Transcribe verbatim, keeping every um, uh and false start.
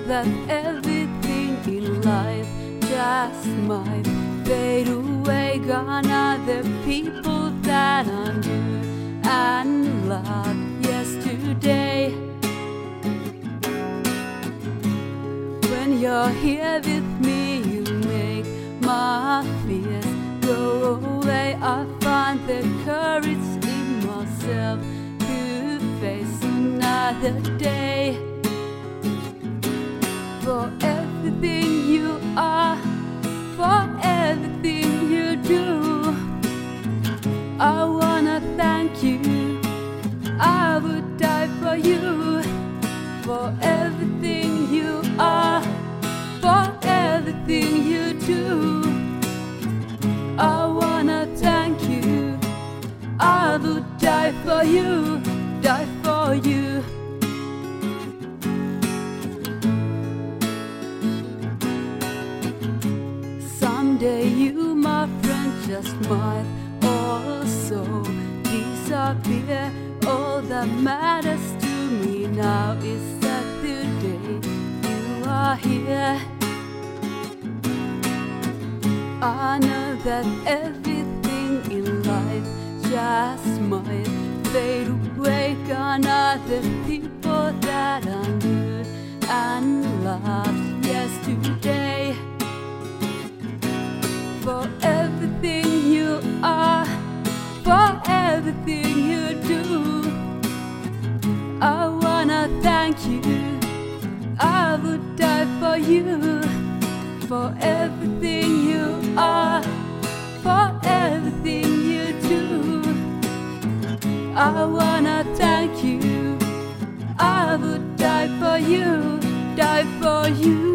that everything in life just might fade away. Gone are the people that I knew and loved yesterday. When you're here with me, you make my fears go away. I find the courage in myself to face another day. For everything you are, for everything you do, I wanna thank you. I would die for you. For everything you are, for everything you do, I wanna thank you. I would die for you, die for you. Someday you, my friend, just might also disappear. All that matters to me now is that today you are here. I know that everything in life just might fade away. Gone are the people that I knew and loved yesterday. For everything you are, for everything you do, I wanna thank you. I would die for you. For everything you are, for everything you do, I wanna thank you. I would die for you, die for you.